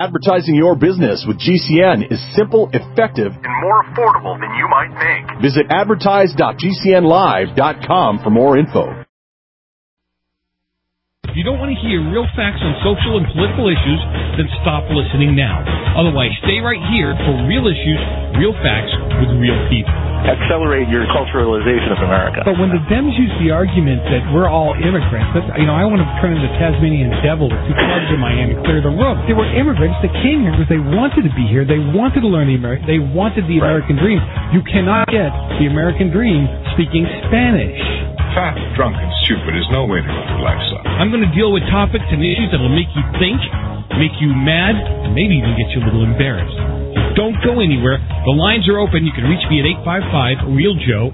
Advertising your business with GCN is simple, effective, and more affordable than you might think. Visit advertise.gcnlive.com for more info. If you don't want to hear real facts on social and political issues, then stop listening now. Otherwise, stay right here for real issues, real facts with real people. Accelerate your culturalization of America. But when the Dems use the argument that we're all immigrants, that's, I want to turn into Tasmanian devil with two clubs in my hand and clear the room. They were immigrants that came here because they wanted to be here. They wanted to learn they wanted the American dream. You cannot get the American dream speaking Spanish. Fat, drunk, and stupid is no way to live your life, son. I'm going to deal with topics and issues that will make you think, make you mad, and maybe even get you a little embarrassed. Don't go anywhere. The lines are open. You can reach me at 855-REAL-JOE,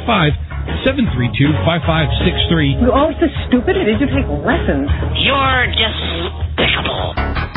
855-732-5563. You're always so stupid. Did you take lessons? You're despicable.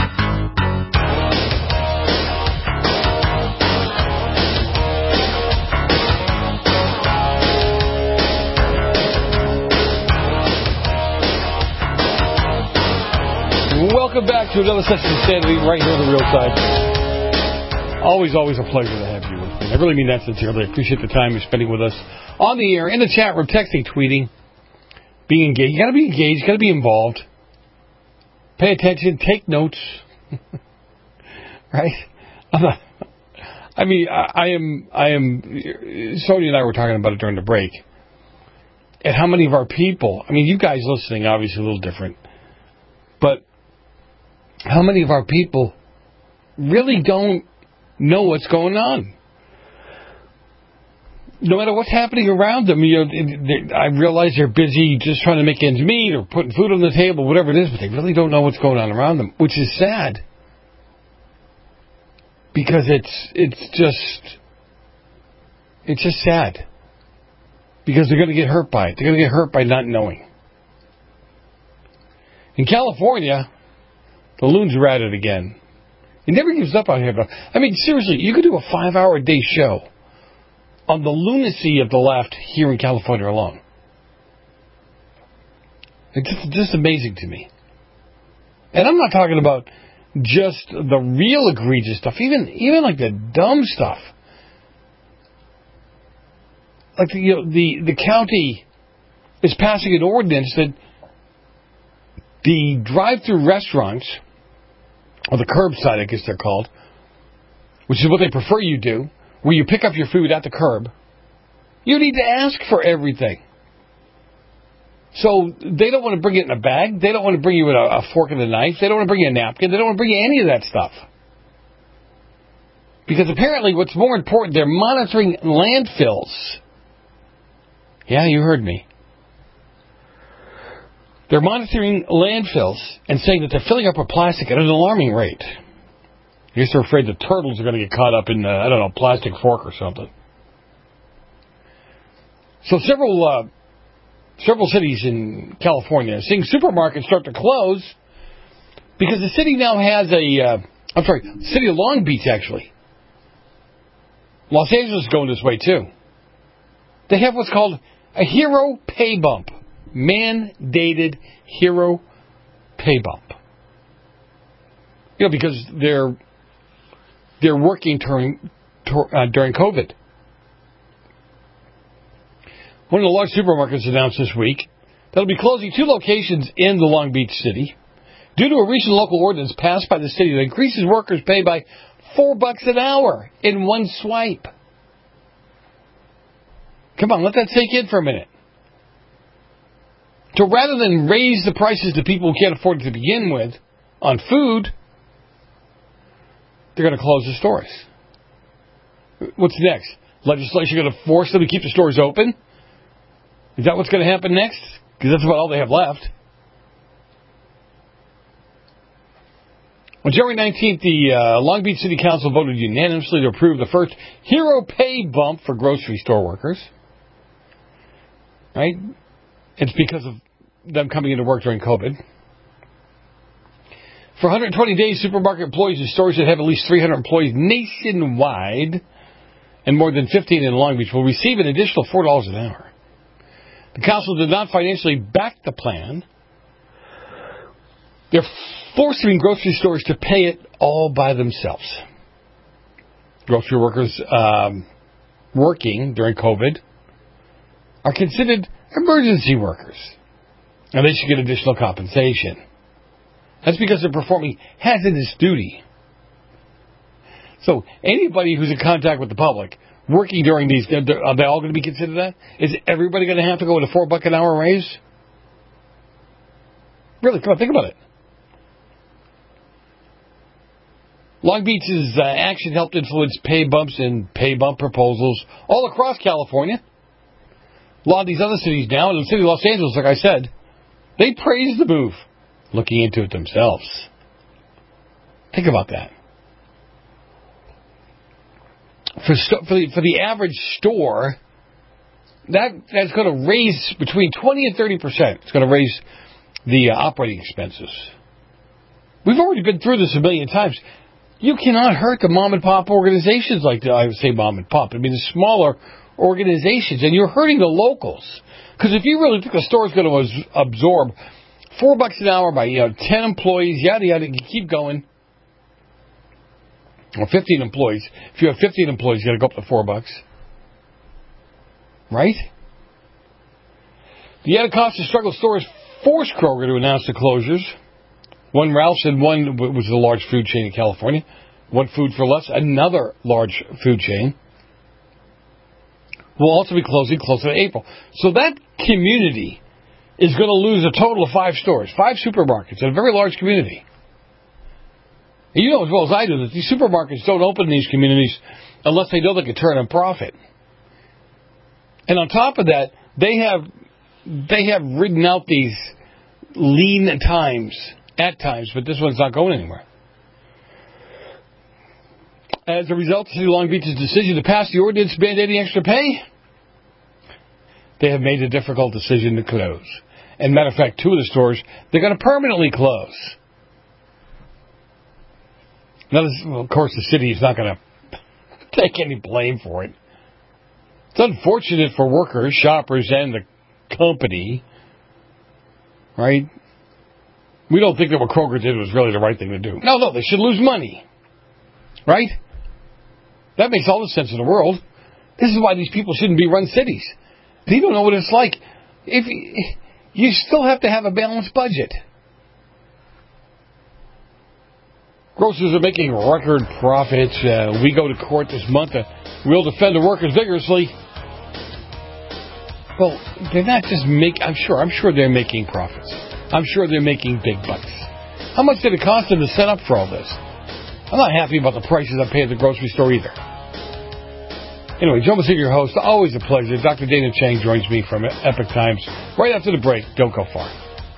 Welcome back to another session of Sanity right here on the Real Side. Always a pleasure to have you with me. I really mean that sincerely. I appreciate the time you're spending with us on the air, in the chat room, texting, tweeting, being engaged. You got to be engaged. You got to be involved. Pay attention. Take notes. Right? I am. Sonia and I were talking about it during the break. And how many of our people? I mean, you guys listening, obviously a little different, but how many of our people really don't know what's going on? No matter what's happening around them, I realize they're busy just trying to make ends meet or putting food on the table, whatever it is, but they really don't know what's going on around them, which is sad. Because it's just sad. Because they're going to get hurt by it. They're going to get hurt by not knowing. In California, the loons are at it again. It never gives up out here. I mean, seriously, you could do a 5-hour-a-day show on the lunacy of the left here in California alone. It's just amazing to me. And I'm not talking about just the real egregious stuff, even like the dumb stuff. Like the county is passing an ordinance that the drive-through restaurants, or the curbside, I guess they're called, which is what they prefer you do, where you pick up your food at the curb, you need to ask for everything. So they don't want to bring it in a bag. They don't want to bring you a fork and a knife. They don't want to bring you a napkin. They don't want to bring you any of that stuff. Because apparently what's more important, they're monitoring landfills. Yeah, you heard me. They're monitoring landfills and saying that they're filling up with plastic at an alarming rate. I guess they're afraid the turtles are going to get caught up in, a plastic fork or something. So several cities in California are seeing supermarkets start to close because the city now has city of Long Beach, actually. Los Angeles is going this way, too. They have what's called a hero pay bump. Mandated hero pay bump. Because they're working during COVID. One of the large supermarkets announced this week that it'll be closing 2 locations in the Long Beach city due to a recent local ordinance passed by the city that increases workers' pay by $4 an hour in one swipe. Come on, let that sink in for a minute. So rather than raise the prices to people who can't afford it to begin with on food, they're going to close the stores. What's next? Legislation going to force them to keep the stores open? Is that what's going to happen next? Because that's about all they have left. On January 19th, the Long Beach City Council voted unanimously to approve the first hero pay bump for grocery store workers. Right? It's because of them coming into work during COVID. For 120 days, supermarket employees and stores that have at least 300 employees nationwide and more than 15 in Long Beach will receive an additional $4 an hour. The council did not financially back the plan, They're forcing grocery stores to pay it all by themselves. Grocery workers working during COVID are considered emergency workers, and they should get additional compensation. That's because they're performing hazardous duty. So anybody who's in contact with the public working during these, are they all going to be considered that? Is everybody going to have to go with a $4 an hour raise? Really, come on, think about it. Long Beach's action helped influence pay bumps and pay bump proposals all across California. A lot of these other cities now, and the city of Los Angeles, like I said, they praised the move, looking into it themselves. Think about that. For the average store, that's going to raise between 20 and 30%. It's going to raise the operating expenses. We've already been through this a million times. You cannot hurt the mom and pop organizations like I would say mom and pop. I mean, the smaller organizations, and you're hurting the locals. Because if you really think the store is going to absorb $4 an hour by 10 employees, yada yada, you keep going. Or 15 employees. If you have 15 employees, you got to go up to $4, right? The added cost to struggle stores forced Kroger to announce the closures. One Ralph's and one was a large food chain in California. One Food for Less, another large food chain, will also be closing closer to April. So that community is going to lose a total of 5 stores, 5 supermarkets in a very large community. And you know as well as I do that these supermarkets don't open in these communities unless they know they can turn a profit. And on top of that, they have ridden out these lean times at times, but this one's not going anywhere. As a result of City of Long Beach's decision to pass the ordinance mandating extra pay, they have made a difficult decision to close. And matter of fact, 2 of the stores, they're going to permanently close. Now, of course, the city is not going to take any blame for it. It's unfortunate for workers, shoppers, and the company, right? We don't think that what Kroger did was really the right thing to do. No, they should lose money, right? That makes all the sense in the world. This is why these people shouldn't be run cities. They don't know what it's like. If you still have to have a balanced budget. Grocers are making record profits. We go to court this month. We'll defend the workers vigorously. Well, they're not just I'm sure they're making profits. I'm sure they're making big bucks. How much did it cost them to set up for all this? I'm not happy about the prices I pay at the grocery store either. Anyway, Joe Messina, your host. Always a pleasure. Dr. Dana Chang joins me from Epic Times right after the break. Don't go far.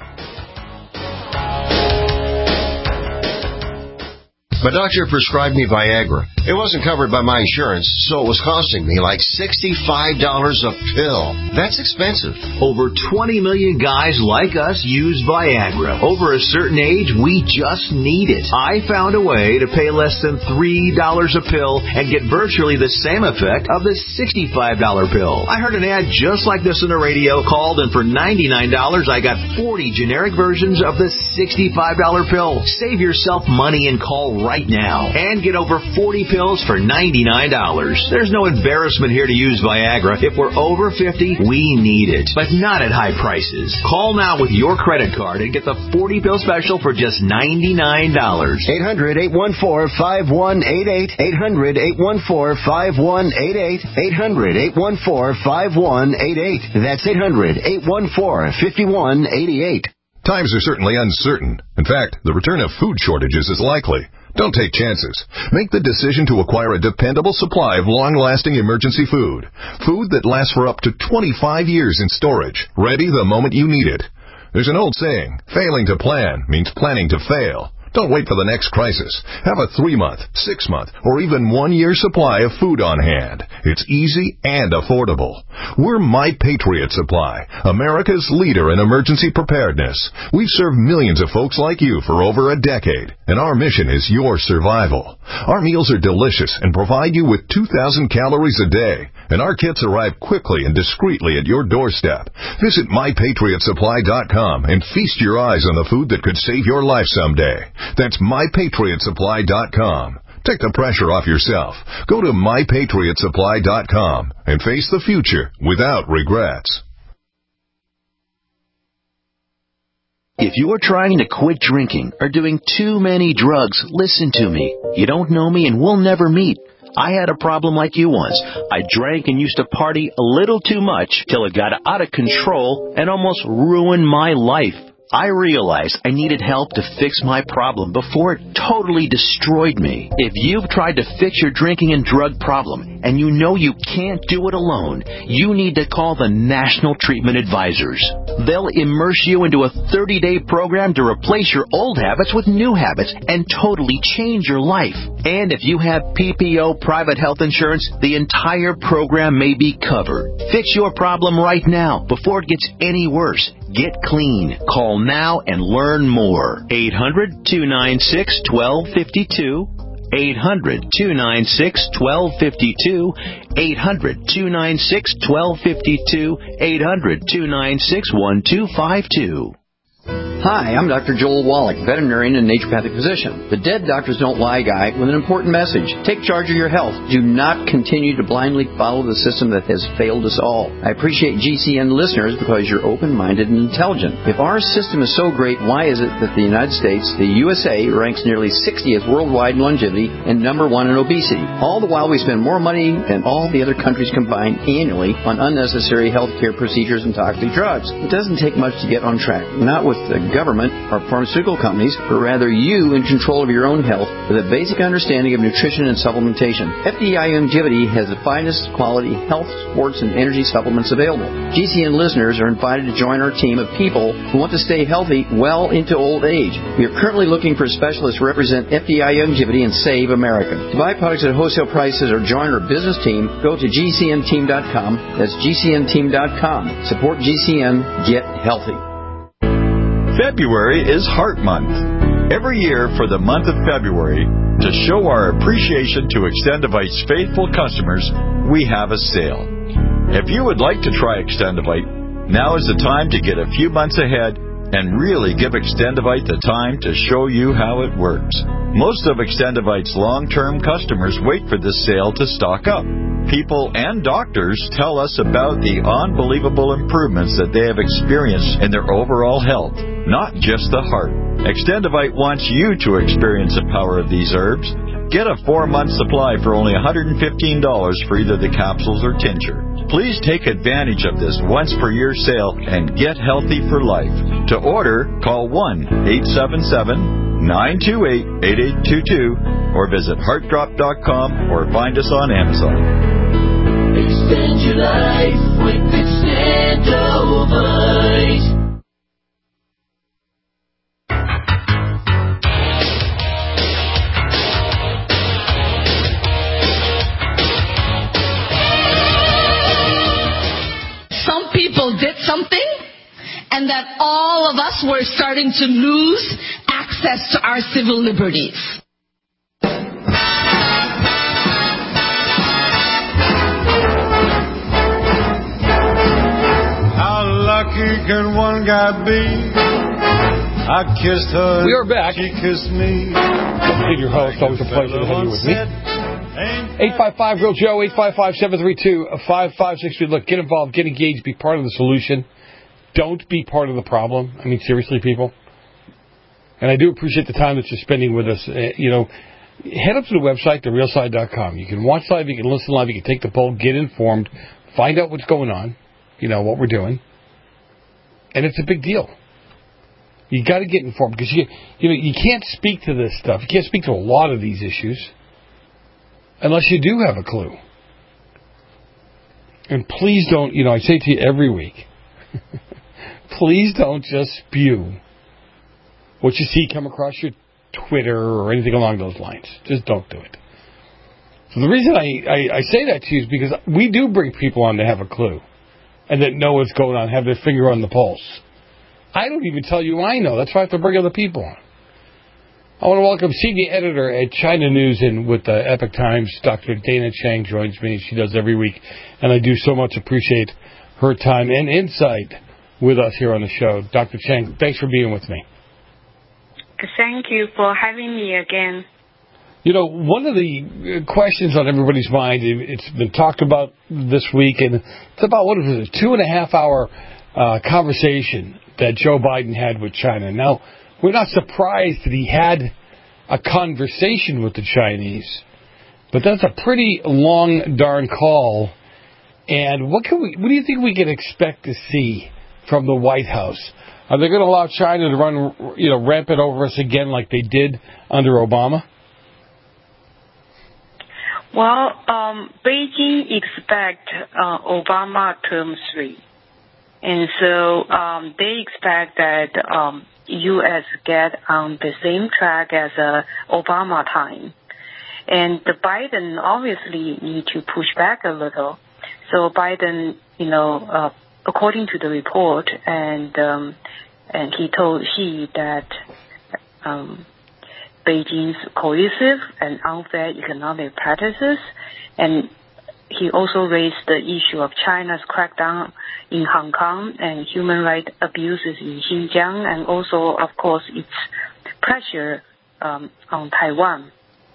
My doctor prescribed me Viagra. It wasn't covered by my insurance, so it was costing me like $65 a pill. That's expensive. Over 20 million guys like us use Viagra. Over a certain age, we just need it. I found a way to pay less than $3 a pill and get virtually the same effect of the $65 pill. I heard an ad just like this on the radio, called, and for $99, I got 40 generic versions of the $65 pill. Save yourself money and call right now and get over 40 pills for $99. There's no embarrassment here to use Viagra. If we're over 50, we need it, but not at high prices. Call now with your credit card and get the 40 pill special for just $99. 800-814-5188. 800-814-5188. 800-814-5188. That's 800-814-5188. Times are certainly uncertain. In fact, the return of food shortages is likely. Don't take chances. Make the decision to acquire a dependable supply of long-lasting emergency food. Food that lasts for up to 25 years in storage, ready the moment you need it. There's an old saying, failing to plan means planning to fail. Don't wait for the next crisis. Have a 3-month, 6-month, or even 1-year supply of food on hand. It's easy and affordable. We're My Patriot Supply, America's leader in emergency preparedness. We've served millions of folks like you for over a decade, and our mission is your survival. Our meals are delicious and provide you with 2,000 calories a day, and our kits arrive quickly and discreetly at your doorstep. Visit MyPatriotSupply.com and feast your eyes on the food that could save your life someday. That's MyPatriotSupply.com. Take the pressure off yourself. Go to MyPatriotSupply.com and face the future without regrets. If you're trying to quit drinking or doing too many drugs, listen to me. You don't know me and we'll never meet. I had a problem like you once. I drank and used to party a little too much till it got out of control and almost ruined my life. I realized I needed help to fix my problem before it totally destroyed me. If you've tried to fix your drinking and drug problem and you know you can't do it alone, you need to call the National Treatment Advisors. They'll immerse you into a 30-day program to replace your old habits with new habits and totally change your life. And if you have PPO private health insurance, the entire program may be covered. Fix your problem right now before it gets any worse. Get clean. Call now and learn more. 800-296-1252. 800-296-1252. 800-296-1252. 800-296-1252. Hi, I'm Dr. Joel Wallach, veterinarian and naturopathic physician. The Dead Doctors Don't Lie guy with an important message. Take charge of your health. Do not continue to blindly follow the system that has failed us all. I appreciate GCN listeners because you're open-minded and intelligent. If our system is so great, why is it that the United States, the USA, ranks nearly 60th worldwide in longevity and number 1 in obesity? All the while we spend more money than all the other countries combined annually on unnecessary healthcare procedures and toxic drugs. It doesn't take much to get on track. Not with the government or pharmaceutical companies, but rather you in control of your own health with a basic understanding of nutrition and supplementation. FDI Longevity has the finest quality health, sports, and energy supplements available. GCN listeners are invited to join our team of people who want to stay healthy well into old age. We are currently looking for specialists to represent FDI Longevity and save America. To buy products at wholesale prices or join our business team, go to GCNteam.com. That's GCNteam.com. Support GCN. Get healthy. February is Heart Month. Every year for the month of February, to show our appreciation to Extendivite's faithful customers, we have a sale. If you would like to try Extendivite, now is the time to get a few months ahead and really give Extendivite the time to show you how it works. Most of Extendivite's long-term customers wait for this sale to stock up. People and doctors tell us about the unbelievable improvements that they have experienced in their overall health, not just the heart. Extendivite wants you to experience the power of these herbs. Get a 4-month supply for only $115 for either the capsules or tincture. Please take advantage of this once-per-year sale and get healthy for life. To order, call 1-877-928-8822 or visit heartdrop.com or find us on Amazon. Extend your life with Extendovite. Some people did something, and that all of us were starting to lose access to our civil liberties. Lucky can one guy be? I kissed her. We are back. She kissed me. I'm your host. Always a pleasure to have you with me. 855-GRILL-JOE, 855-732-5563. Look, get involved, get engaged, be part of the solution. Don't be part of the problem. I mean, seriously, people. And I do appreciate the time that you're spending with us. Head up to the website, therealside.com. You can watch live, you can listen live, you can take the poll, get informed, find out what's going on, what we're doing. And it's a big deal. You got to get informed because you can't speak to this stuff. You can't speak to a lot of these issues unless you do have a clue. And please don't, I say to you every week, please don't just spew what you see come across your Twitter or anything along those lines. Just don't do it. So the reason I say that to you is because we do bring people on to have a clue and that know what's going on, have their finger on the pulse. I don't even tell you I know. That's why I have to bring other people on. I want to welcome senior editor at China News and with the Epoch Times, Dr. Dana Chang joins me. She does every week, and I do so much appreciate her time and insight with us here on the show. Dr. Chang, thanks for being with me. Thank you for having me again. You know, one of the questions on everybody's mind, it's been talked about this week, and it's about, what is it, a 2.5-hour conversation that Joe Biden had with China. Now, we're not surprised that he had a conversation with the Chinese, but that's a pretty long darn call. And what do you think we can expect to see from the White House? Are they going to allow China to run, rampant over us again like they did under Obama? Well, Beijing expect Obama term 3. And so they expect that U.S. get on the same track as Obama time. And the Biden obviously need to push back a little. So Biden, according to the report, and he told Xi that Beijing's coercive and unfair economic practices, and he also raised the issue of China's crackdown in Hong Kong and human rights abuses in Xinjiang, and also, of course, its pressure on Taiwan.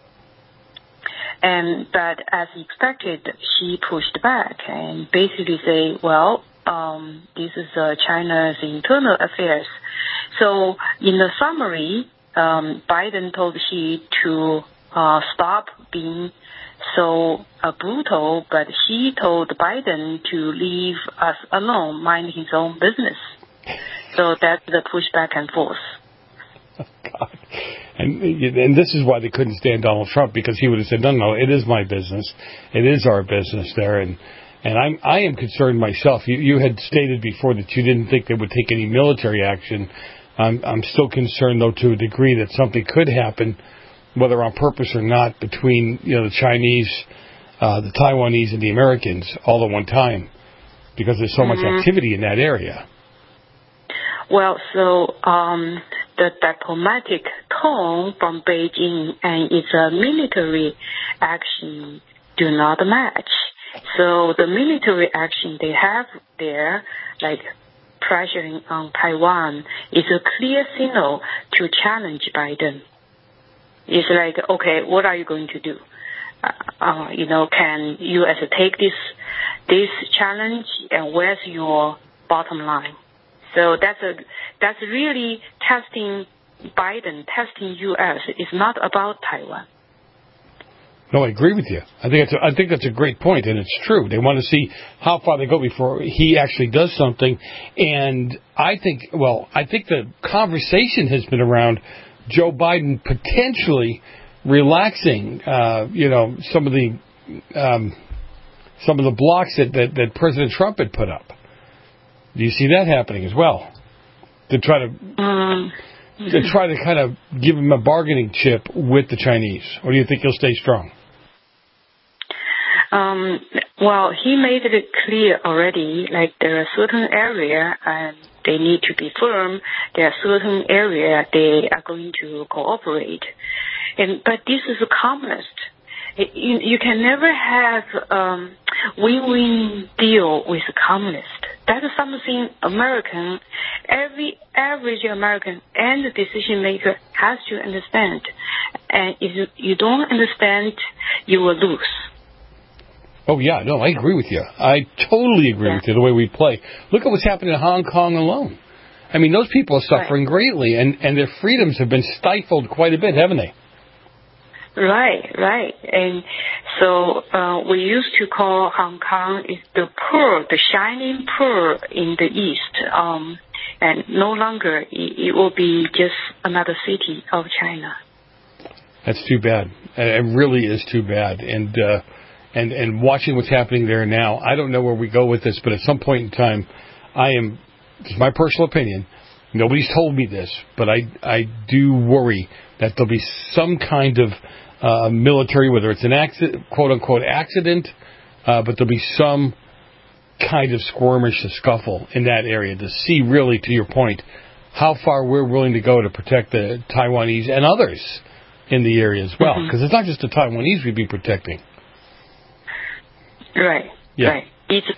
But as expected, Xi pushed back and basically say, well, this is China's internal affairs. So in the summary, Biden told Xi to stop being so brutal, but Xi told Biden to leave us alone, mind his own business. So that's the push back and forth. Oh, God. And this is why they couldn't stand Donald Trump, because he would have said, no, it is my business. It is our business there. And I am concerned myself. You had stated before that you didn't think they would take any military action. I'm still concerned, though, to a degree that something could happen, whether on purpose or not, between the Chinese, the Taiwanese, and the Americans all at one time, because there's so much activity in that area. Well, so the diplomatic tone from Beijing and its military action do not match. So the military action they have there, like pressuring on Taiwan, is a clear signal to challenge Biden. It's like, okay, what are you going to do? Can U.S. take this challenge, and where's your bottom line? So that's really testing Biden, testing U.S. It's not about Taiwan. No, I agree with you. I think that's a great point, and it's true. They want to see how far they go before he actually does something. And I think the conversation has been around Joe Biden potentially relaxing, some of the blocks that President Trump had put up. Do you see that happening as well? To try to kind of give him a bargaining chip with the Chinese, or do you think he'll stay strong? Well, he made it clear already, like there are certain areas and they need to be firm. There are certain areas they are going to cooperate. But this is a communist. You can never have win-win deal with a communist. That is something every average American and the decision maker has to understand. And if you don't understand, you will lose. Oh, yeah, no, I agree with you. I totally agree with you, the way we play. Look at what's happening in Hong Kong alone. I mean, those people are suffering greatly, and their freedoms have been stifled quite a bit, haven't they? Right. And so we used to call Hong Kong is the pearl, the shining pearl in the East. And no longer it will be just another city of China. That's too bad. It really is too bad. And watching what's happening there now, I don't know where we go with this, but at some point in time, it's my personal opinion, Nobody's told me this, but I do worry that there'll be some kind of military, whether it's an accident, quote-unquote accident, but there'll be some kind of skirmish, a scuffle in that area to see, really, to your point, how far we're willing to go to protect the Taiwanese and others in the area as well. Because it's not just the Taiwanese we'd be protecting. Right. Yeah. Right.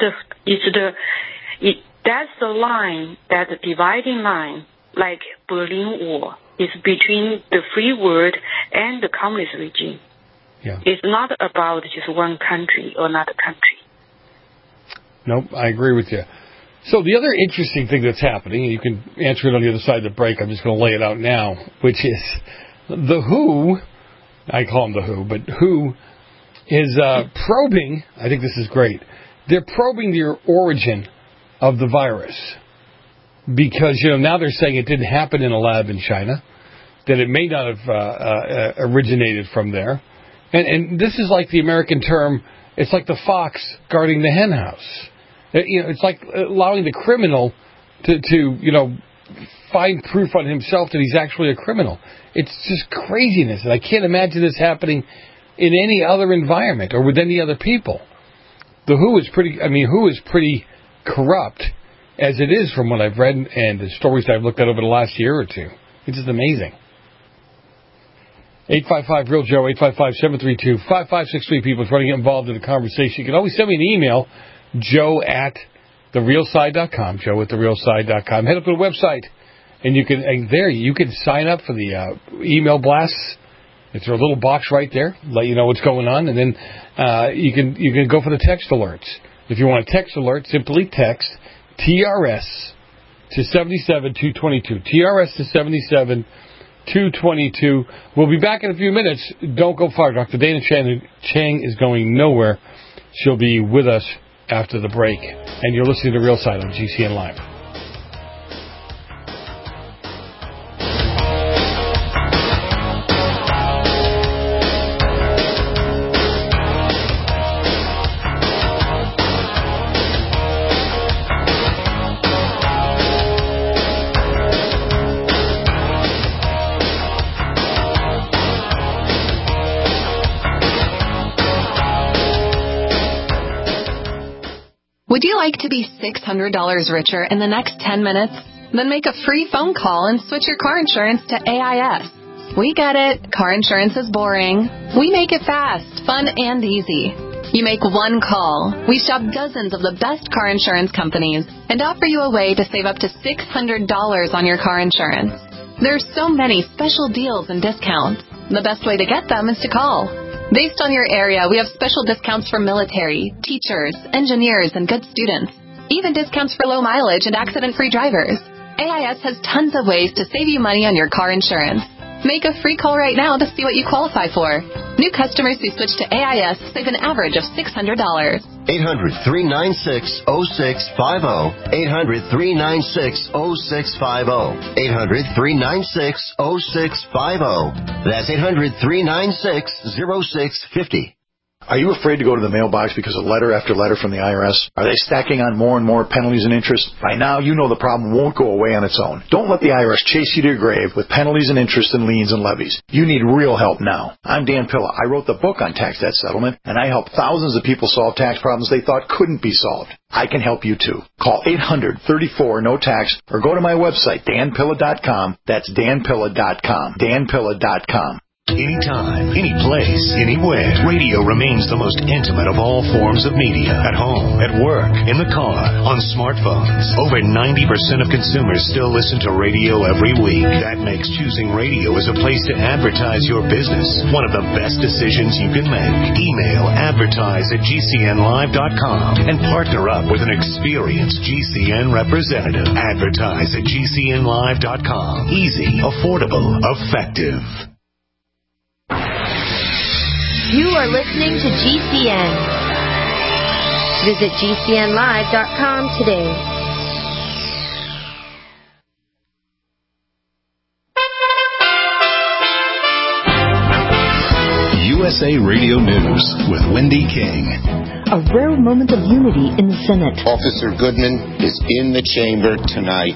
That's the line, that the dividing line, like Berlin Wall, is between the free world and the communist regime. Yeah. It's not about just one country or another country. Nope, I agree with you. So the other interesting thing that's happening, and you can answer it on the other side of the break, I'm just going to lay it out now, which is the WHO, I call them the WHO, but WHO is probing, I think this is great, they're probing the origin of the virus. Because, now they're saying it didn't happen in a lab in China, that it may not have originated from there. And this is like the American term, it's like the fox guarding the hen house. It's like allowing the criminal to find proof on himself that he's actually a criminal. It's just craziness. And I can't imagine this happening in any other environment or with any other people. The WHO is pretty corrupt, as it is from what I've read and the stories I've looked at over the last year or two. It's just amazing. 855-REAL-JOE, 855-732-5563. People trying to get involved in the conversation. You can always send me an email, joe@therealside.com, joe@therealside.com. Head up to the website, and you can sign up for the email blasts. It's a little box right there, let you know what's going on, and then you can go for the text alerts. If you want a text alert, simply text TRS to 77222. TRS to 77222. We'll be back in a few minutes. Don't go far. Dr. Dana Chang is going nowhere. She'll be with us after the break. And you're listening to Real Side on GCN Live. Would you like to be $600 richer in the next 10 minutes? Then make a free phone call and switch your car insurance to AIS. We get it. Car insurance is boring. We make it fast, fun, and easy. You make one call. We shop dozens of the best car insurance companies and offer you a way to save up to $600 on your car insurance. There are so many special deals and discounts. The best way to get them is to call. Based on your area, we have special discounts for military, teachers, engineers, and good students. Even discounts for low mileage and accident-free drivers. AIS has tons of ways to save you money on your car insurance. Make a free call right now to see what you qualify for. New customers who switch to AIS save an average of $600. 800-396-0650. 800-396-0650. 800-396-0650. That's 800-396-0650. Are you afraid to go to the mailbox because of letter after letter from the IRS? Are they stacking on more and more penalties and interest? By now, you know the problem won't go away on its own. Don't let the IRS chase you to your grave with penalties and interest and liens and levies. You need real help now. I'm Dan Pilla. I wrote the book on tax debt settlement, and I help thousands of people solve tax problems they thought couldn't be solved. I can help you too. Call 800-34-NO-TAX or go to my website, danpilla.com. That's danpilla.com. danpilla.com. Anytime, any place, anywhere, radio remains the most intimate of all forms of media. At home, at work, in the car, on smartphones. Over 90% of consumers still listen to radio every week. That makes choosing radio as a place to advertise your business one of the best decisions you can make. Email advertise@gcnlive.com and partner up with an experienced GCN representative. Advertise@gcnlive.com. Easy, affordable, effective. You are listening to GCN. Visit GCNlive.com today. USA Radio News with Wendy King. A rare moment of unity in the Senate. Officer Goodman is in the chamber tonight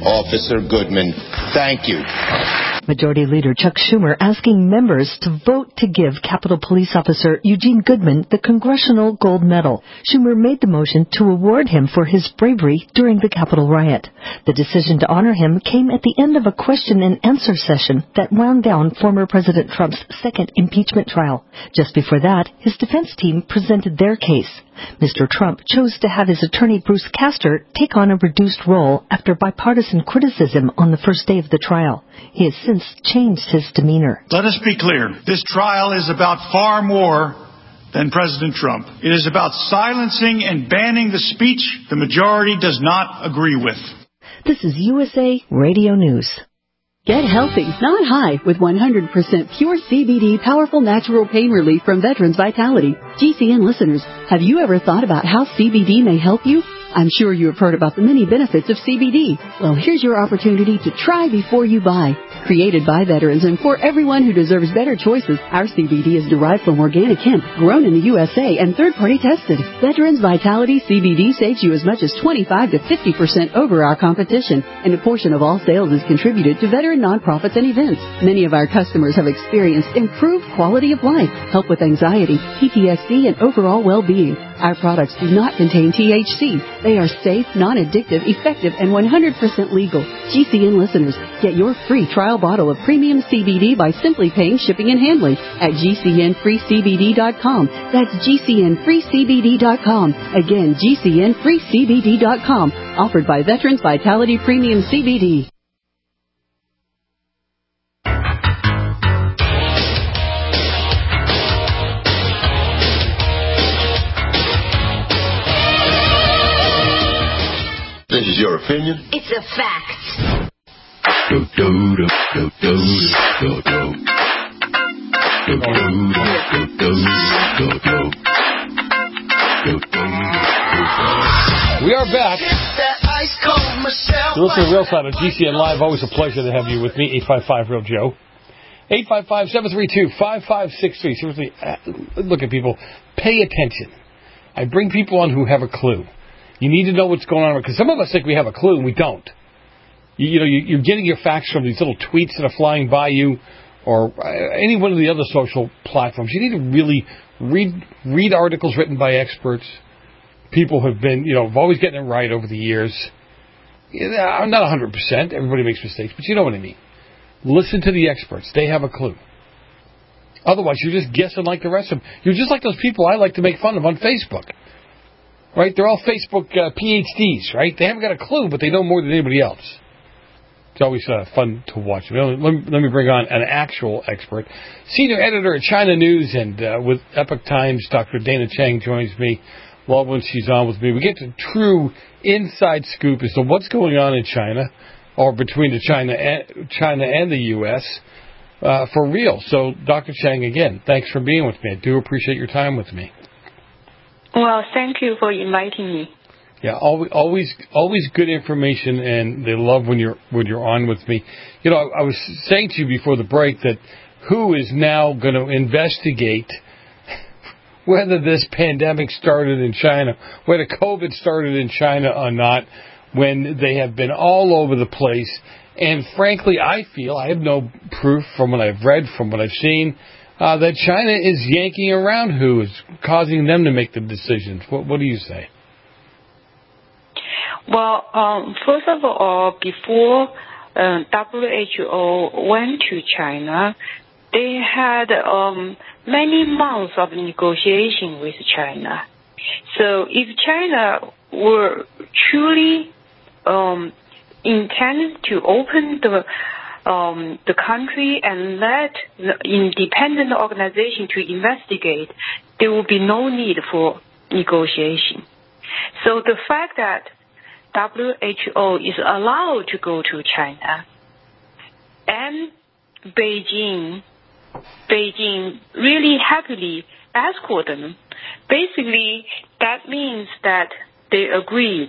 Officer Goodman. Thank you. Majority Leader Chuck Schumer asking members to vote to give Capitol Police Officer Eugene Goodman the Congressional Gold Medal. Schumer made the motion to award him for his bravery during the Capitol riot. The decision to honor him came at the end of a question and answer session that wound down former President Trump's second impeachment trial. Just before that, his defense team presented their case. Mr. Trump chose to have his attorney Bruce Castor take on a reduced role after bipartisan criticism on the first day of the trial. He has since changed his demeanor. Let us be clear. This trial is about far more than President Trump. It is about silencing and banning the speech the majority does not agree with. This is USA Radio News. Get healthy, not high, with 100% pure CBD powerful natural pain relief from Veterans Vitality. GCN listeners, have you ever thought about how CBD may help you? I'm sure you have heard about the many benefits of CBD. Well, here's your opportunity to try before you buy. Created by veterans and for everyone who deserves better choices, our CBD is derived from organic hemp, grown in the USA and third-party tested. Veterans Vitality CBD saves you as much as 25 to 50% over our competition, and a portion of all sales is contributed to veteran nonprofits and events. Many of our customers have experienced improved quality of life, help with anxiety, PTSD, and overall well-being. Our products do not contain THC. They are safe, non-addictive, effective, and 100% legal. GCN listeners, get your free trial bottle of premium CBD by simply paying shipping and handling at GCNFreeCBD.com. That's GCNFreeCBD.com. Again, GCNFreeCBD.com. Offered by Veterans Vitality Premium CBD. This is your opinion? It's a fact. We are back. You're listening to Real Side of GCN Live. Always a pleasure to have you with me. 855-REAL-JOE. 855-732-5563. Seriously, look at people. Pay attention. I bring people on who have a clue. You need to know what's going on, because some of us think we have a clue and we don't. You're getting your facts from these little tweets that are flying by you, or any one of the other social platforms. You need to really read articles written by experts. People have been, always getting it right over the years. Not 100%. Everybody makes mistakes, but you know what I mean. Listen to the experts. They have a clue. Otherwise, you're just guessing like the rest of them. You're just like those people I like to make fun of on Facebook. Right? They're all Facebook PhDs, right? They haven't got a clue, but they know more than anybody else. It's always fun to watch. Let me bring on an actual expert. Senior editor at China News and with Epoch Times, Dr. Dana Chang joins me. Well, when she's on with me, we get the true inside scoop as to what's going on in China, or between China and the U.S., for real. So, Dr. Chang, again, thanks for being with me. I do appreciate your time with me. Well, thank you for inviting me. Yeah, always good information, and they love when you're on with me. I was saying to you before the break that WHO is now going to investigate whether this pandemic started in China, whether COVID started in China or not, when they have been all over the place. And frankly, I feel, I have no proof from what I've read, from what I've seen, that China is yanking around WHO, is causing them to make the decisions. What do you say? Well, first of all, before WHO went to China, they had many months of negotiation with China. So if China were truly intended to open the country and let the independent organization to investigate, there will be no need for negotiation. So the fact that WHO is allowed to go to China and Beijing really happily escort them, basically that means that they agreed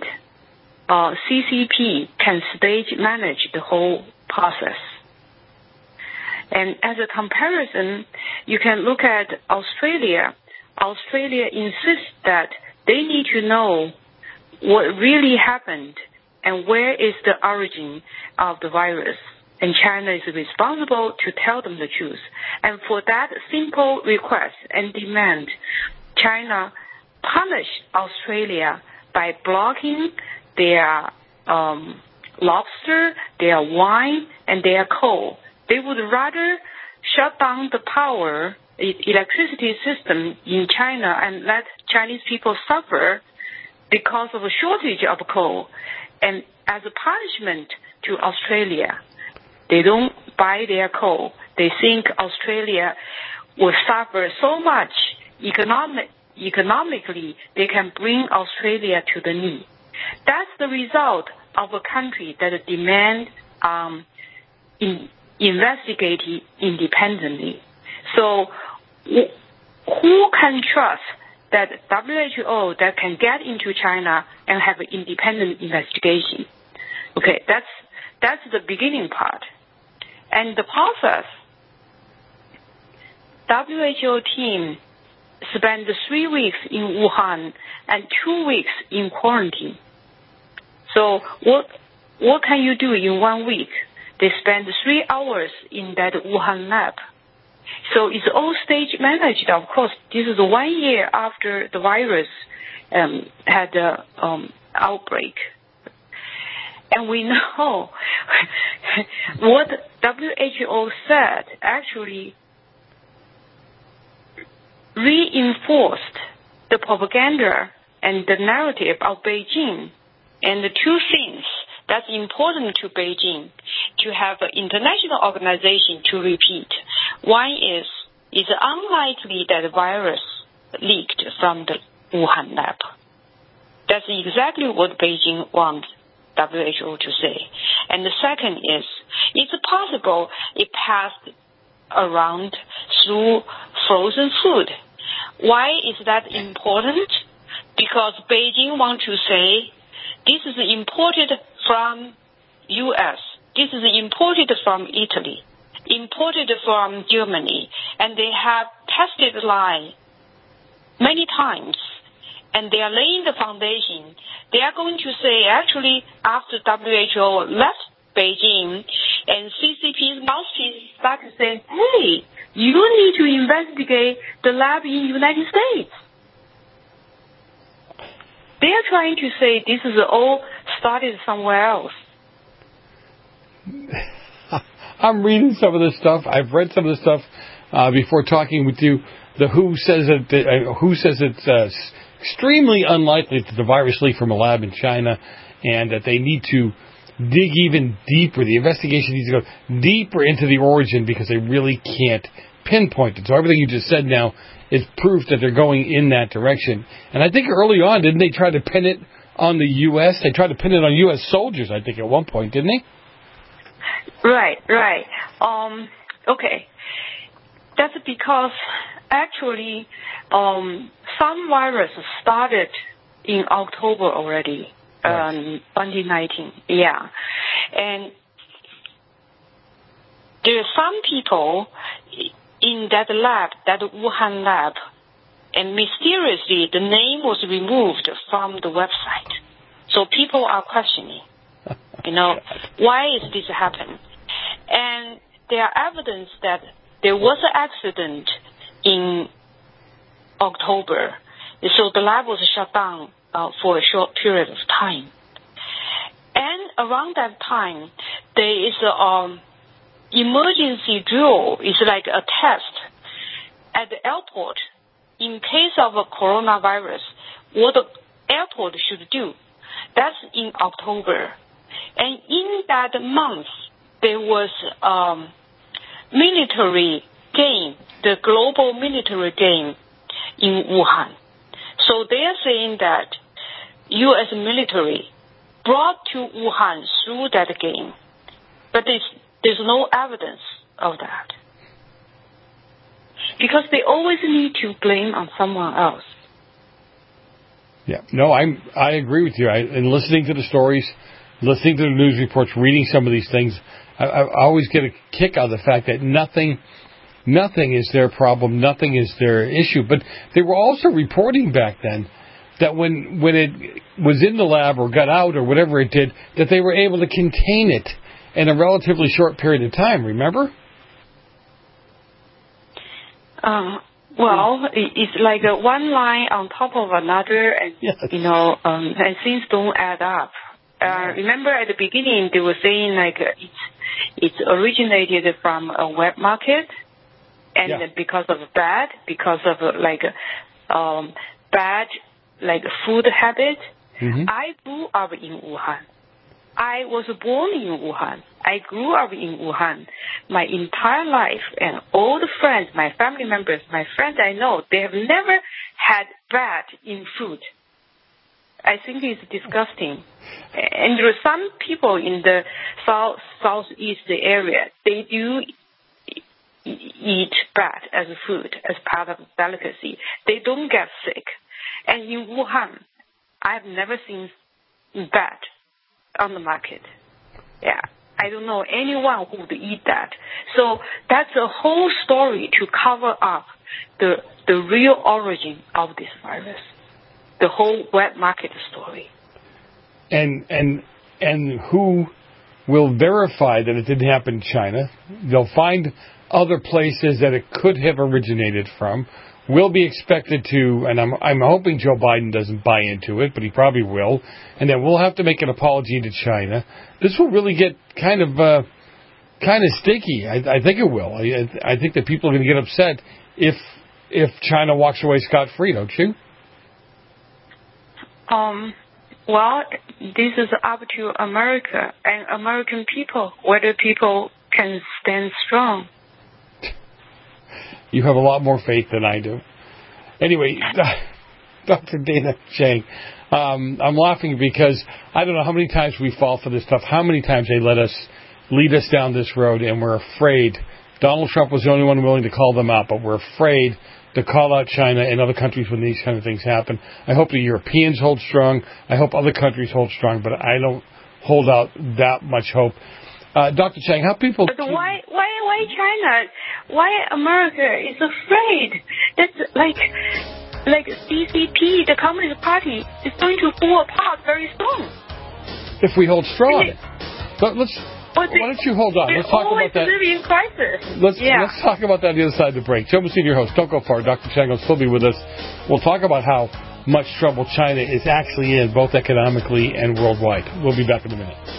CCP can stage manage the whole process. And as a comparison, you can look at Australia. Australia insists that they need to know what really happened and where is the origin of the virus. And China is responsible to tell them the truth. And for that simple request and demand, China punished Australia by blocking their lobster, their wine, and their coal. They would rather shut down the power, electricity system in China and let Chinese people suffer because of a shortage of coal. And as a punishment to Australia, they don't buy their coal. They think Australia will suffer so much economically, they can bring Australia to the knee. That's the result of a country that demand investigating independently. So who can trust that WHO that can get into China and have an independent investigation? Okay, that's the beginning part. And the process, WHO team spent 3 weeks in Wuhan and 2 weeks in quarantine. So what can you do in 1 week? They spent 3 hours in that Wuhan lab. So it's all stage managed, of course. This is 1 year after the virus had an outbreak. And we know what WHO said actually reinforced the propaganda and the narrative of Beijing. And the two things that's important to Beijing to have an international organization to repeat. One is it's unlikely that the virus leaked from the Wuhan lab. That's exactly what Beijing wants WHO to say. And the second is, it's possible it passed around through frozen food. Why is that important? Because Beijing wants to say, this is imported from U.S., this is imported from Italy, imported from Germany, and they have tested the line many times. And they are laying the foundation. They are going to say, actually, after WHO left Beijing, and CCP's mouthpiece started saying, hey, you need to investigate the lab in the United States. They are trying to say this is all started somewhere else. I'm reading some of this stuff. I've read some of this stuff before talking with you. The WHO says it's extremely unlikely that the virus leaked from a lab in China, and that they need to dig even deeper. The investigation needs to go deeper into the origin because they really can't pinpoint it. So everything you just said now is proof that they're going in that direction. And I think early on, didn't they try to pin it on the U.S.? They tried to pin it on U.S. soldiers, I think, at one point, didn't they? Right. Okay. That's because actually some viruses started in October already, 2019. Yeah. And there are some people in that lab, that Wuhan lab, and mysteriously the name was removed from the website. So people are questioning, why is this happening? And there are evidence that there was an accident in October. So the lab was shut down for a short period of time. And around that time, there is an emergency drill. It's like a test at the airport in case of a coronavirus, what the airport should do. That's in October. And in that month, there was military game, the global military game in Wuhan. So they are saying that U.S. military brought to Wuhan through that game. But there's no evidence of that. Because they always need to blame on someone else. Yeah, no, I agree with you. And listening to the stories, listening to the news reports, reading some of these things, I always get a kick out of the fact that nothing is their problem, nothing is their issue. But they were also reporting back then that when it was in the lab or got out or whatever it did, that they were able to contain it in a relatively short period of time, remember? Well, it's like one line on top of another, and and things don't add up. Remember at the beginning they were saying like it's originated from a wet market, and because of bad food habit. Mm-hmm. I grew up in Wuhan. I was born in Wuhan. I grew up in Wuhan. My entire life, and all the friends, my family members, my friends I know, they have never had bad in food. I think it's disgusting. And there are some people in the southeast area, they do eat bad as food, as part of delicacy. They don't get sick. And in Wuhan, I've never seen bad on the market. Yeah, I don't know anyone who would eat that. So that's a whole story to cover up the real origin of this virus, the whole wet market story. And who will verify that it didn't happen in China? They'll find other places that it could have originated from. Will be expected to, and I'm hoping Joe Biden doesn't buy into it, but he probably will, and then we'll have to make an apology to China. This will really get kind of sticky. I think it will. I think that people are going to get upset if China walks away scot-free, don't you? Well, this is up to America and American people, whether people can stand strong. You have a lot more faith than I do. Anyway, Dr. Dana Chang, I'm laughing because I don't know how many times we fall for this stuff, how many times they lead us down this road, and we're afraid. Donald Trump was the only one willing to call them out, but we're afraid to call out China and other countries when these kind of things happen. I hope the Europeans hold strong. I hope other countries hold strong, but I don't hold out that much hope. Dr. Chang, how people... But why China? Why America is afraid? That's like CCP, the Communist Party, is going to fall apart very soon. If we hold strong. But why don't you hold on? Let's talk about that. Living in crisis. Let's talk about that on the other side of the break. Joe Messina, your host. Don't go far. Dr. Chang will still be with us. We'll talk about how much trouble China is actually in, both economically and worldwide. We'll be back in a minute.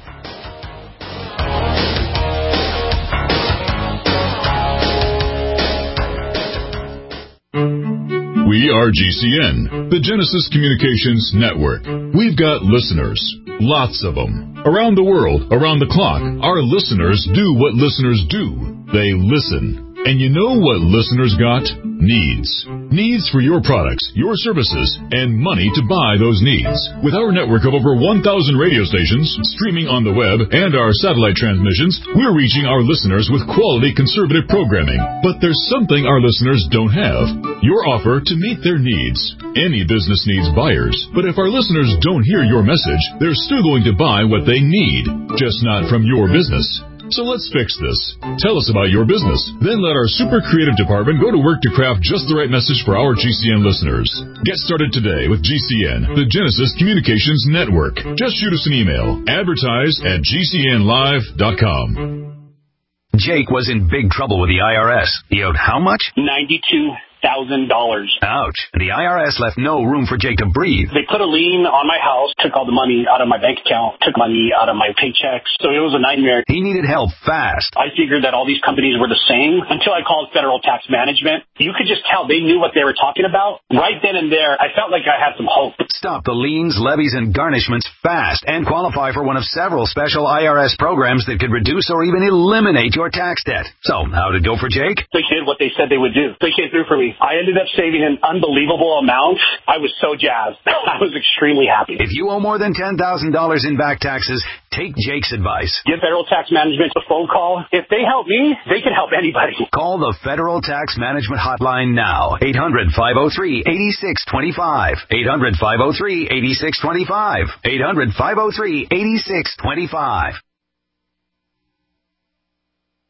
We are GCN, the Genesis Communications Network. We've got listeners, lots of them. Around the world, around the clock, our listeners do what listeners do. They listen. And you know what listeners got? Needs. Needs for your products, your services, and money to buy those needs. With our network of over 1,000 radio stations, streaming on the web, and our satellite transmissions, we're reaching our listeners with quality conservative programming. But there's something our listeners don't have. Your offer to meet their needs. Any business needs buyers. But if our listeners don't hear your message, they're still going to buy what they need, just not from your business. So let's fix this. Tell us about your business. Then let our super creative department go to work to craft just the right message for our GCN listeners. Get started today with GCN, the Genesis Communications Network. Just shoot us an email. advertise@gcnlive.com. Jake was in big trouble with the IRS. He owed how much? $92,000. Ouch. The IRS left no room for Jake to breathe. They put a lien on my house, took all the money out of my bank account, took money out of my paychecks. So it was a nightmare. He needed help fast. I figured that all these companies were the same until I called Federal Tax Management. You could just tell they knew what they were talking about. Right then and there, I felt like I had some hope. Stop the liens, levies, and garnishments fast and qualify for one of several special IRS programs that could reduce or even eliminate your tax debt. So, how'd it go for Jake? They did what they said they would do. They came through for me. I ended up saving an unbelievable amount. I was so jazzed. I was extremely happy. If you owe more than $10,000 in back taxes, take Jake's advice. Give Federal Tax Management a phone call. If they help me, they can help anybody. Call the Federal Tax Management Hotline now. 800-503-8625. 800-503-8625. 800-503-8625.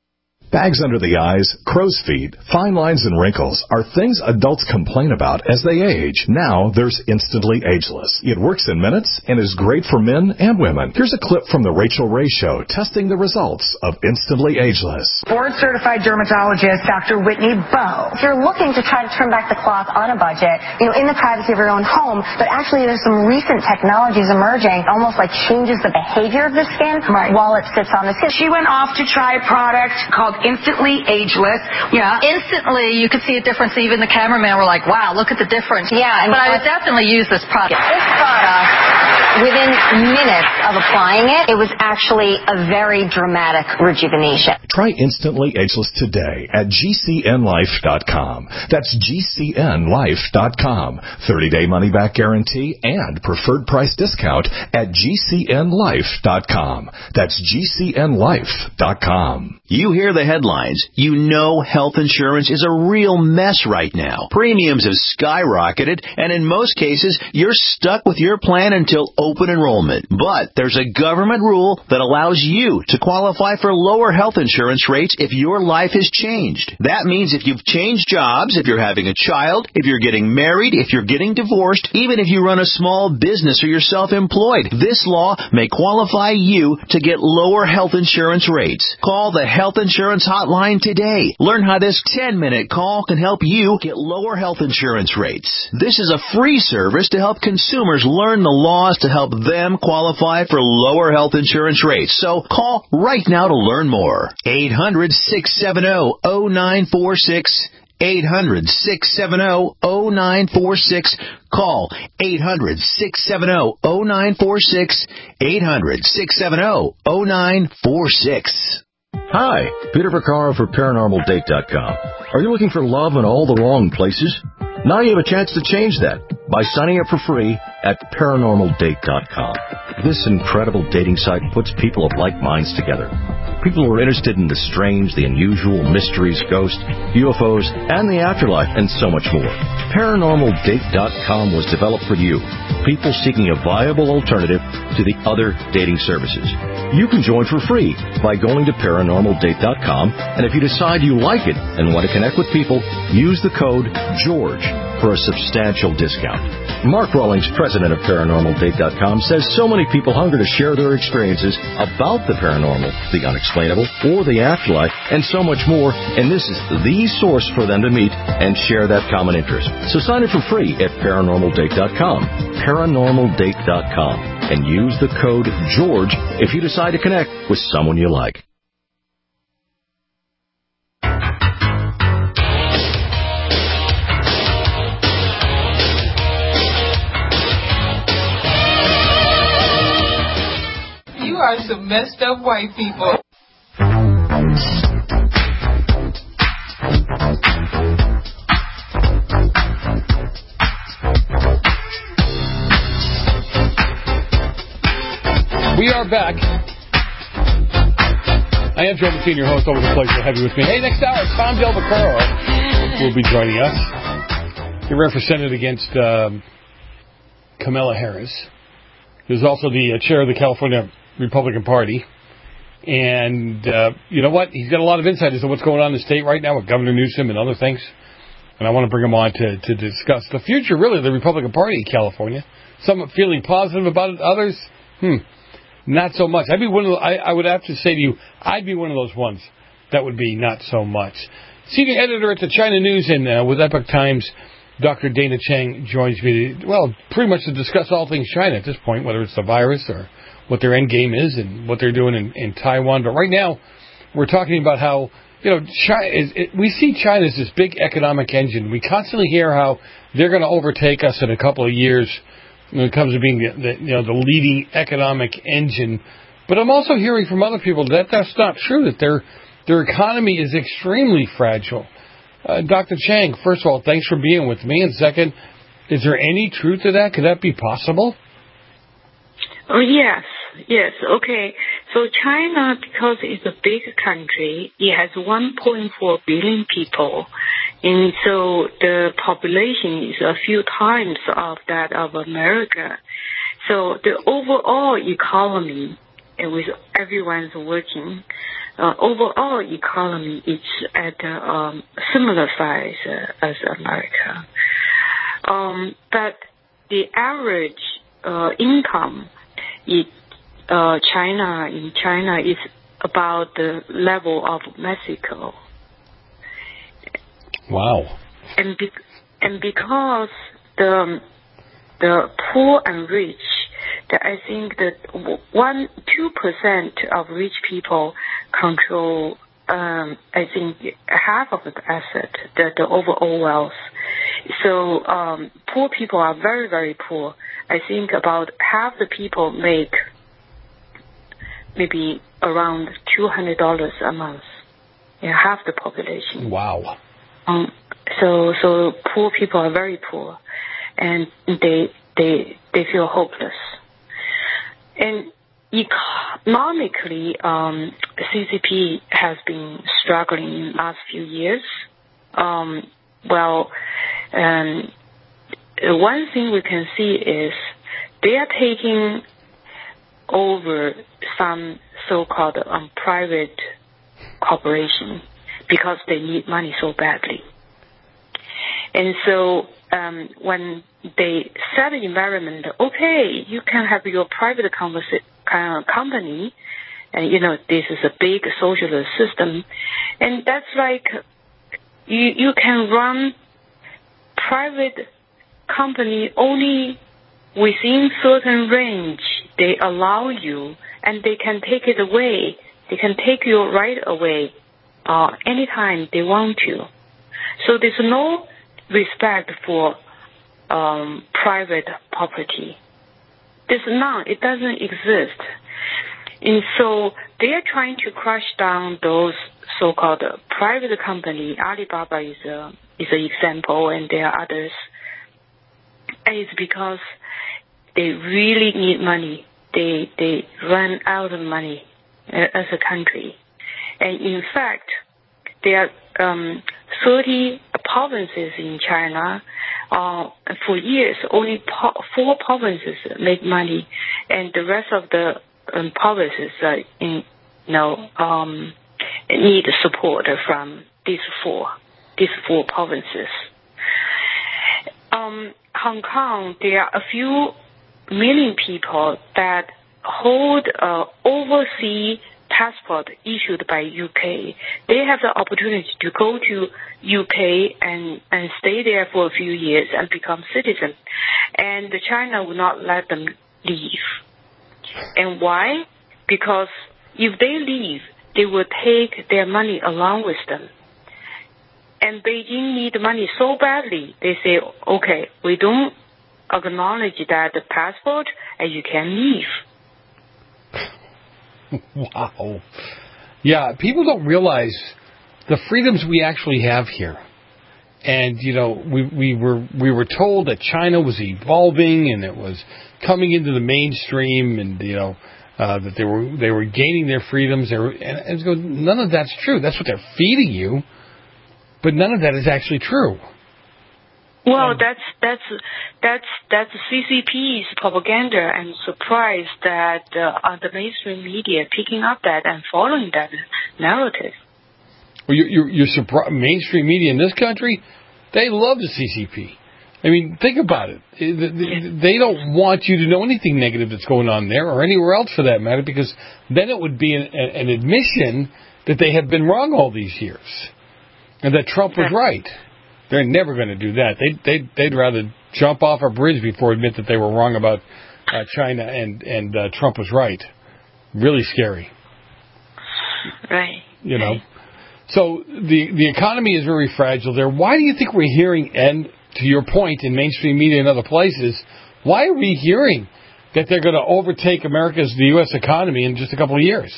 Bags under the eyes, crow's feet, fine lines, and wrinkles are things adults complain about as they age. Now there's Instantly Ageless. It works in minutes and is great for men and women. Here's a clip from the Rachel Ray Show testing the results of Instantly Ageless. Board-certified dermatologist Dr. Whitney Bowe. If you're looking to try to turn back the clock on a budget, in the privacy of your own home, but actually there's some recent technologies emerging, almost like changes the behavior of the skin while it sits on the skin. She went off to try a product called Instantly Ageless. Yeah, instantly you could see a difference. Even the cameraman were like, wow, look at the difference. Yeah. But I would definitely use this product. This product, within minutes of applying it, it was actually a very dramatic rejuvenation. Try Instantly Ageless today at GCNlife.com. That's GCNlife.com. 30-day money-back guarantee and preferred price discount at GCNlife.com. That's GCNlife.com. You hear the headlines. You know health insurance is a real mess right now. Premiums have skyrocketed, and in most cases, you're stuck with your plan until open enrollment. But there's a government rule that allows you to qualify for lower health insurance rates if your life has changed. That means if you've changed jobs, if you're having a child, if you're getting married, if you're getting divorced, even if you run a small business or you're self-employed, this law may qualify you to get lower health insurance rates. Call the Health Insurance Hotline today. Learn how this 10-minute call can help you get lower health insurance rates. This is a free service to help consumers learn the laws to help them qualify for lower health insurance rates. So call right now to learn more. 800-670-0946. 800-670-0946. Call 800-670-0946. 800-670-0946. Hi, Peter Vaccaro for ParanormalDate.com. Are you looking for love in all the wrong places? Now you have a chance to change that by signing up for free at ParanormalDate.com. This incredible dating site puts people of like minds together. People who are interested in the strange, the unusual, mysteries, ghosts, UFOs, and the afterlife, and so much more. ParanormalDate.com was developed for you, people seeking a viable alternative to the other dating services. You can join for free by going to ParanormalDate.com, and if you decide you like it and want to connect with people, use the code GEORGE for a substantial discount. Mark Rawlings, president of ParanormalDate.com, says so many people hunger to share their experiences about the paranormal, the unexplainable, or the afterlife, and so much more, and this is the source for them to meet and share that common interest. So sign up for free at ParanormalDate.com, ParanormalDate.com, and use the code GEORGE if you decide to connect with someone you like. You are some messed up white people. We are back. I am Joe Martini, your host. Always a pleasure to have you with me. Hey, next hour, Tom Del Vaccaro will be joining us. He ran for Senate against Kamala Harris, who's also the chair of the California Republican Party. And you know what? He's got a lot of insight as to what's going on in the state right now with Governor Newsom and other things. And I want to bring him on to discuss the future, really, of the Republican Party in California. Some feeling positive about it, others, not so much. I'd be one of the, I would have to say to you, I'd be one of those ones that would be not so much. Senior editor at the China News and with Epoch Times, Dr. Dana Cheng joins me, pretty much to discuss all things China at this point, whether it's the virus or what their end game is and what they're doing in Taiwan. But right now, we're talking about how, China we see China as this big economic engine. We constantly hear how they're going to overtake us in a couple of years when it comes to being the leading economic engine. But I'm also hearing from other people that that's not true, that their economy is extremely fragile. Dr. Cheng, first of all, thanks for being with me. And second, is there any truth to that? Could that be possible? Oh, yes. Okay. So China, because it's a big country, it has 1.4 billion people. And so the population is a few times of that of America. So the overall economy, with everyone's working, overall economy is at a similar size as America. But the average income in China is about the level of Mexico. Wow. And because the poor and rich, I think that 1-2% of rich people control, I think, half of the asset, the overall wealth. So poor people are very, very poor. I think about half the people make maybe around $200 a month. Half the population. Wow. So poor people are very poor, and they feel hopeless. And economically, CCP has been struggling in the last few years. One thing we can see is they are taking over some so-called private corporation because they need money so badly. And so when they set an environment, okay, you can have your private company, and, this is a big socialist system, and that's like you can run private company only within certain range. They allow you, and they can take it away. They can take your right away anytime they want to. So there's no respect for private property. There's none. It doesn't exist. And so they are trying to crush down those so-called private company. Alibaba is an example, and there are others. And it's because they really need money. They run out of money as a country. And in fact, there are 30 provinces in China. For years, only 4 provinces make money, and the rest of the provinces need support from these four provinces. Hong Kong, there are a few million people that hold overseas passport issued by UK. They have the opportunity to go to UK and stay there for a few years and become citizens. And China will not let them leave. And why? Because if they leave, they will take their money along with them. And Beijing need money so badly, they say, okay, we don't acknowledge that the passport and you can leave. Wow. Yeah, people don't realize the freedoms we actually have here. And, we were told that China was evolving and it was coming into the mainstream, and, that they were gaining their freedoms. None of that's true. That's what they're feeding you, but none of that is actually true. Well, that's CCP's propaganda, and surprised that the mainstream media picking up that and following that narrative. Well, you're surprised. Mainstream media in this country, they love the CCP. I mean, think about it. They don't want you to know anything negative that's going on there or anywhere else for that matter, because then it would be an admission that they have been wrong all these years and that Trump was right. They're never going to do that. They'd rather jump off a bridge before admit that they were wrong about China and Trump was right. Really scary. Right. So the economy is very fragile there. Why do you think we're hearing, and to your point, in mainstream media and other places, why are we hearing that they're going to overtake the U.S. economy in just a couple of years?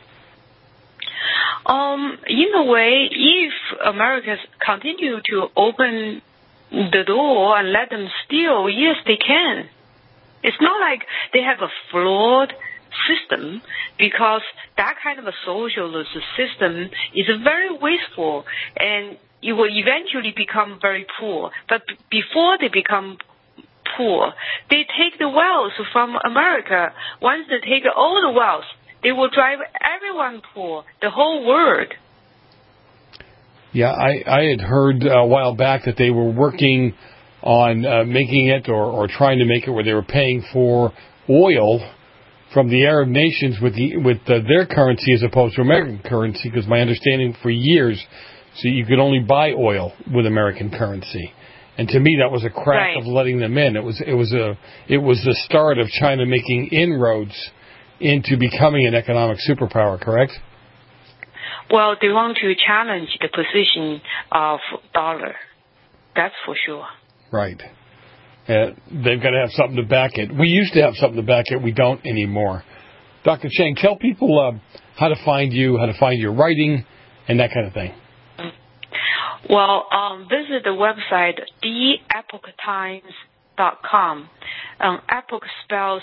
In a way, if Americans continue to open the door and let them steal, yes, they can. It's not like they have a flawed system, because that kind of a socialist system is very wasteful, and it will eventually become very poor. But before they become poor, they take the wealth from America. Once they take all the wealth, they will drive everyone poor, the whole world. Yeah, I had heard a while back that they were working on making it or trying to make it where they were paying for oil from the Arab nations with their currency as opposed to American currency, because my understanding for years, so you could only buy oil with American currency. And to me, that was a crack of letting them in. It was the start of China making inroads into becoming an economic superpower, correct? Well, they want to challenge the position of dollar. That's for sure. Right. They've got to have something to back it. We used to have something to back it. We don't anymore. Dr. Chang, tell people how to find you, how to find your writing, and that kind of thing. Well, visit the website theepochtimes.com. Epoch spells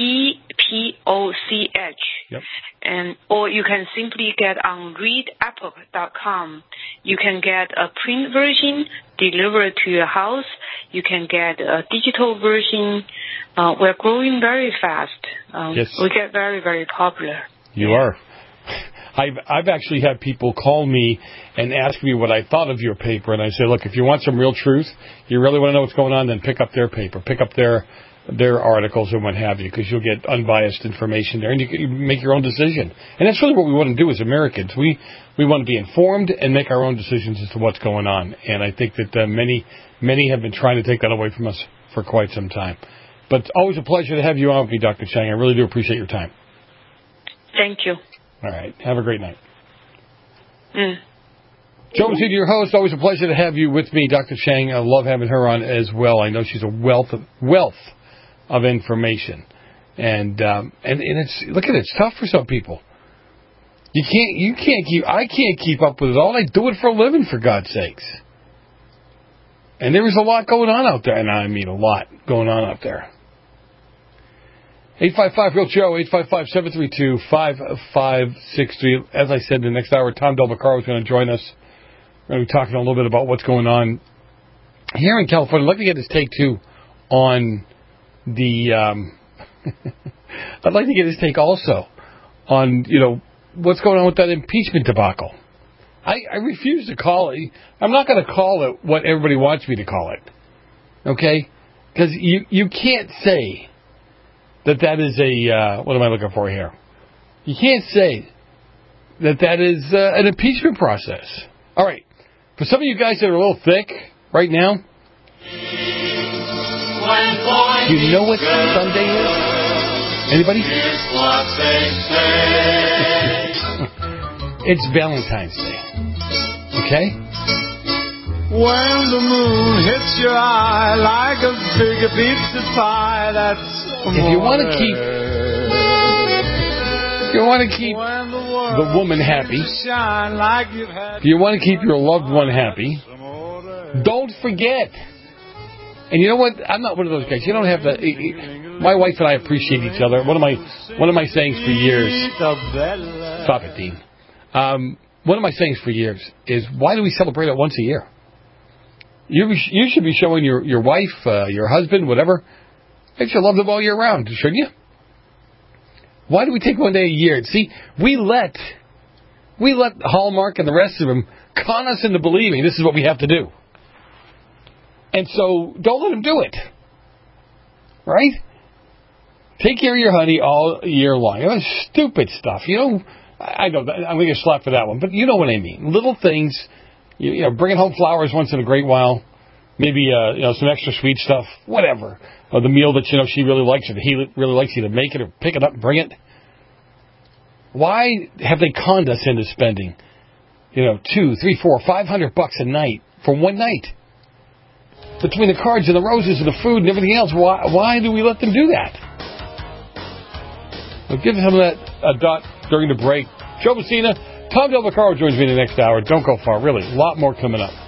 EPOCH. Yep. Or you can simply get on readepoch.com. You can get a print version delivered to your house. You can get a digital version. We're growing very fast. Yes. We get very, very popular. You are. I've actually had people call me and ask me what I thought of your paper, and I say, look, if you want some real truth, you really want to know what's going on, then pick up their paper, pick up their articles and what have you, because you'll get unbiased information there, and you can make your own decision. And that's really what we want to do as Americans. We want to be informed and make our own decisions as to what's going on. And I think that many have been trying to take that away from us for quite some time. But it's always a pleasure to have you on with me, Dr. Chang. I really do appreciate your time. Thank you. All right. Have a great night. Joe Messina, your host. Always a pleasure to have you with me, Dr. Chang. I love having her on as well. I know she's a wealth of information, and it's it's tough for some people. I can't keep up with it all. I do it for a living, for God's sakes. And there is a lot going on out there, and I mean a lot going on out there. 855-REAL-JOE, 855-732-5563. As I said, in the next hour, Tom Del Vaccaro is going to join us. We're going to be talking a little bit about what's going on here in California. I'd like to get his take, too, on the... I'd like to get his take also on, what's going on with that impeachment debacle. I refuse to call it. I'm not going to call it what everybody wants me to call it. Okay? Because you can't say... that is a, what am I looking for here? You can't say that is an impeachment process. All right. For some of you guys that are a little thick right now, you know what Sunday is? Anybody? It's Valentine's Day. Okay? When the moon hits your eye like a big pizza pie, that's if you want to keep the woman happy, if you want to keep your loved one happy, don't forget. And you know what? I'm not one of those guys. You don't have to. My wife and I appreciate each other. One of my sayings for years. Stop it, Dean. One of my sayings for years is, why do we celebrate it once a year? You should be showing your wife, your husband, whatever, that you love them all year round, shouldn't you? Why do we take one day a year? See, we let Hallmark and the rest of them con us into believing this is what we have to do. And so, don't let them do it. Right? Take care of your honey all year long. That's stupid stuff. I know, I'm going to get slapped for that one, but you know what I mean. Little things... bringing home flowers once in a great while, maybe some extra sweet stuff, whatever, or the meal that she really likes, or he really likes you to make it or pick it up and bring it. Why have they conned us into spending, $200, $300, $400, $500 a night for one night? Between the cards and the roses and the food and everything else, why do we let them do that? We'll give some of that a dot during the break. Joe Messina. Tom Del Vaccaro joins me in the next hour. Don't go far, really. A lot more coming up.